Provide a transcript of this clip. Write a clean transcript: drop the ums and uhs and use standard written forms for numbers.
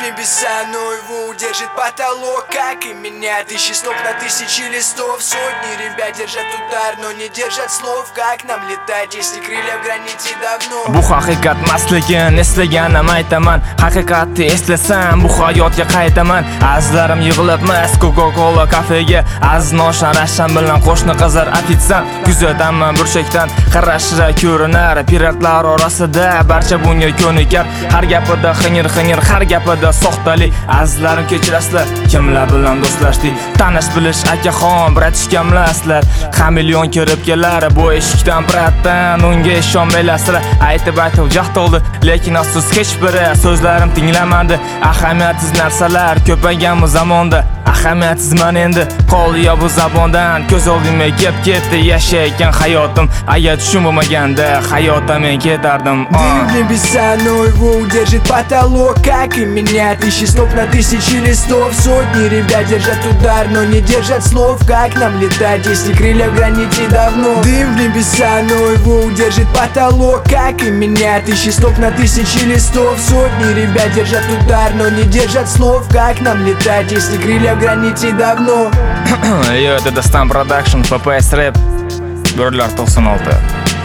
небеса, но его удержит потолок, как и меня. Тысячи слов на тысячи листов, сотни ребят держат удар, но не держат слов. Как нам летать, если крылья в граните давно? Bu haqiqat masligin eslaganim aytaman. Haqiqatni eslasam bu hayotga qaytaman. Azizlarim yig'ilibmiz Coca-Cola kafega. Aziz noshan rasham bilan qo'shni qizar ofitsant. Kuzataman burchakdan qarashira ko'rinar. Piratlar orasida barcha bunga ko'nikar. Har gapida xinir, har gapida soxtalik. Azizlarim kechirasizlar, kimlar bilan do'stlashdik. Tanish bilish akaxon, bratishkamlasizlar. Hamilyon kirib kelar bu eshikdan bratdan. Unga ishonmaylasizlar. Aytib jaxt oldi, lekin afsus hech biri so'zlarim tinglamadi. Ahamiyatsiz narsalar ko'paygan bu zamonda. Ahamiyatsizman endi, qoldi yo bu zabondan. Ko'z oldimga kelib ketdi yashayotgan hayotim. Agar tushum bo'lmaganda hayotdan men ketardim. Дым в небеса, но его удержит потолок, как и меня. Тысячи слов на тысячи листов, сотни ребят держат удар, но не держат слов. Как нам летать, если крылья в граните давно? Дым в небеса, но его удержит потолок, как и меня. Тысячи слов на тысячи листов, сотни ребят держат удар, но не держат слов. Как нам летать, если крылья в граните давно? Yo, Dadastan Production, PPS Rap 196